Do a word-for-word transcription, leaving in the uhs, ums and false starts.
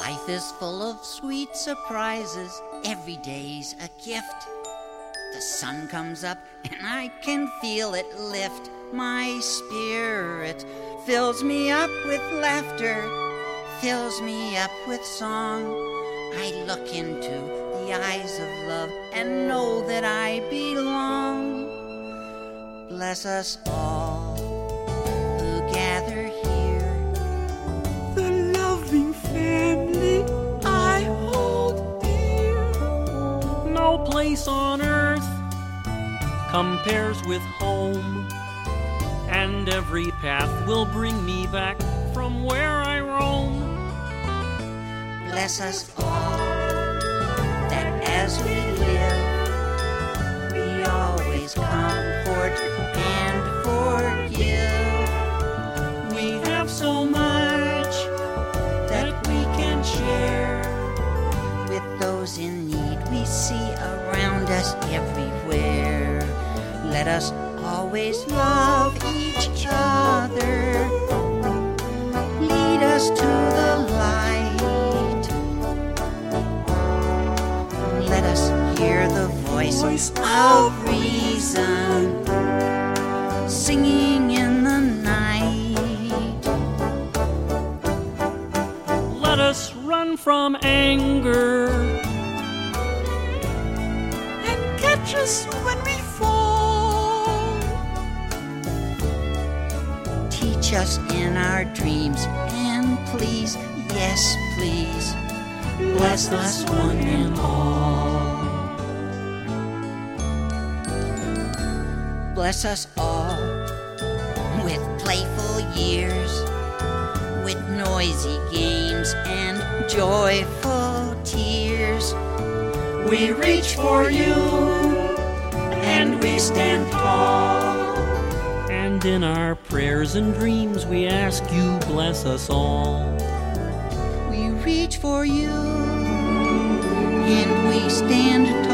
Life is full of sweet surprises. Every day's a gift. The sun comes up and I can feel it lift my spirit. Fills me up with laughter, fills me up with song. I look into the eyes of love and know that I belong. Bless us all who gather here, the loving family I hold dear. No place on earth compares with home, and every path will bring me back from where I roam. Bless us all, that as we live, we always comfort and forgive. We have so much that we can share with those in need we see around us everywhere. Let us always love each other. Lead us to the light. Let us hear the voice, voice of reason singing in the night. Let us run from anger and catch us when we fall. Teach us in our dreams and please, yes please, bless us one and all. Bless us all with playful years, with noisy games and joyful tears. We reach for you and we stand tall. And in our prayers and dreams we ask you bless us all. We reach for you and we stand